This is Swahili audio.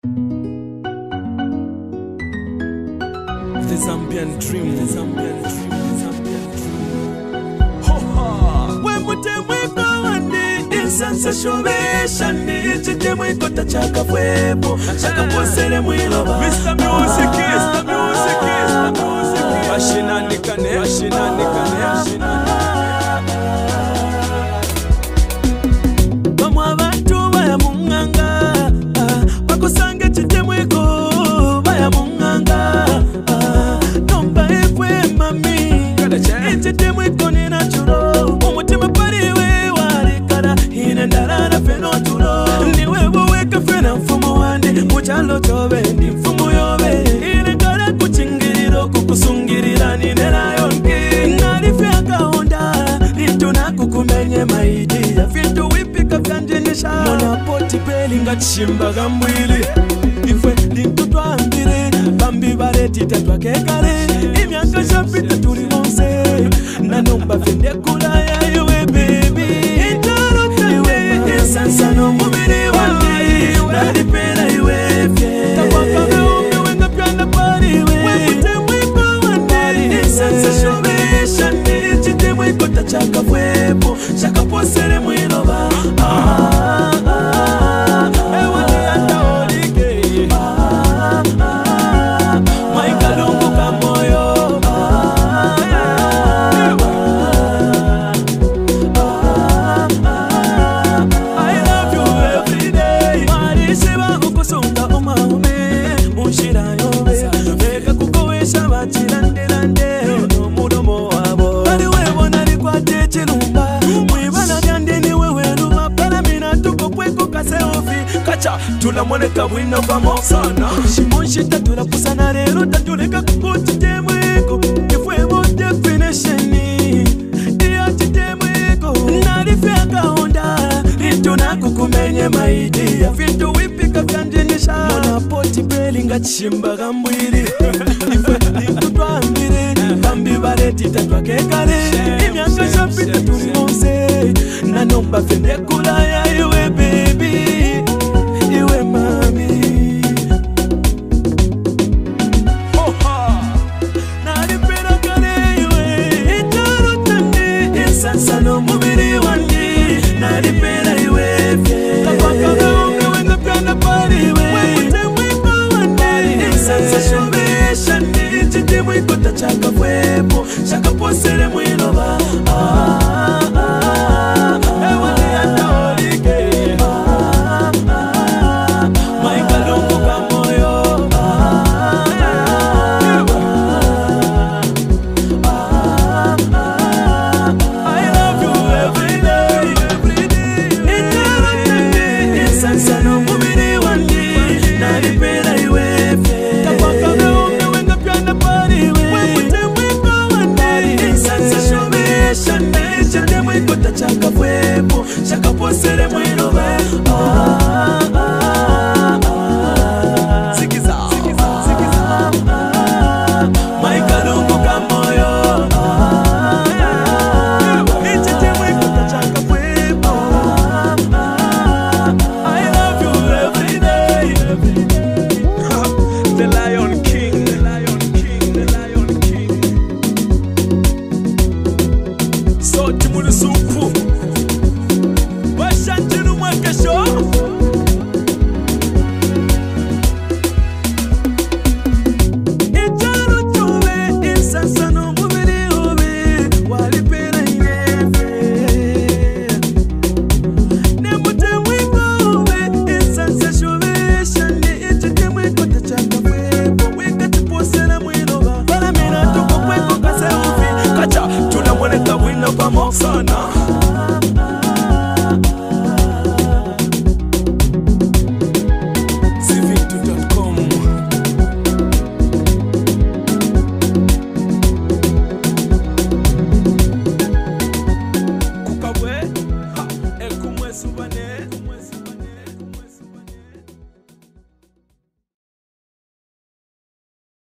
The Zambian dream, the Zambian dream, the Zambian dream. Ho ha! When we go and the sensation, chitemu ikota chaka fwebo, chaka posele mwiloba. Mr. Music is, the music is, the music is. Ashinanikane, ashinanikane, ashinanikane. Bamwa abantu baya munganga, bakusange chitemu iko baya munganga. Chitemu iko ni natural, umutima pariwe warikana, inendarana fenotulo. Niwe buweka fena mfumo wande, muchalo tobe ndi mfumo yobe. Inekara kuchingiriro kukusungirira ninera yonke. Narifia kaonda, rituna kukumenye maidi ya fintu wipika vyanjenisha. Mwana poti peli nga chimba gambwili, ifwe lintu ambire, bambi bareti tetwa kekare. Imyaka shapita turi monse, na nomba fende kula ya iwe baby. Intaruta iwe, sansa no mubiri wandi, naripena iwe fye. Takwaka meumbe wenga piana pari iwe, wekute mwiko wandi. Sansa shobesha ni, chitemu iko tachaka fwebo, chaka posele mwiloba. Tunamoneka bwino vamo sana, shimonshita tulapusana rero tatuleka kukuti temweko. Ifwebo definition iya chitemweko. Narifia kaonda, rituna kukumenye maidi ya fintu wipika vyanjenisha. Mona poti peli nga chimba gambwili, ifwe likutwa ambire, bambi bareti tatwa kekare. Imyaka shapita tulimonse, na nomba fende kula ya iwe baby. Iwe mami, oha, naripena kare iwe. Itarutani, insansa no mubiri wandi, naripena iwe fye. Takwaka meumbe wenga piana pari iwe, wekute mwiko wandi. Insansa shobesha ni, chitemu iko tachaka fwebo, chaka posele mwiloba. Chaka fwebo, chaka posele mwiloba. Sikiza, sikiza, maikalungu kamoyo. Ichitemu iko chaka fwebo. I love you every day. The Lion King, the Lion King, the Lion King. So timuru supu, washantiru mwakesho. Icharu chube, insansa no mubiri ube, walipena inefe. Nemute mwiko ube, insansa shubesha ni, ichitemu iko tachaka fwebo, wika chiposela mwiloba. Para mina tuko kweko kase ufi, kacha tunamoneka wino pamo sana.